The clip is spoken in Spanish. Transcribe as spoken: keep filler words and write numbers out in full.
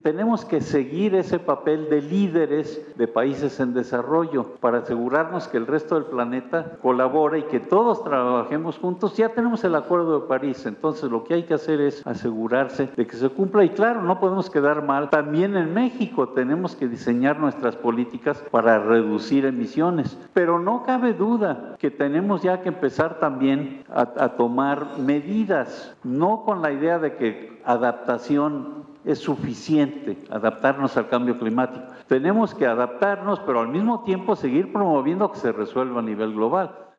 Tenemos que seguir ese papel de líderes de países en desarrollo para asegurarnos que el resto del planeta colabore y que todos trabajemos juntos. Ya tenemos el Acuerdo de París, entonces lo que hay que hacer es asegurarse de que se cumpla. Y claro, no podemos quedar mal. También en México tenemos que diseñar nuestras políticas para reducir emisiones. Pero no cabe duda que tenemos ya que empezar también a, a tomar medidas, no con la idea de que adaptación es suficiente, adaptarnos al cambio climático. Tenemos que adaptarnos, pero al mismo tiempo seguir promoviendo que se resuelva a nivel global.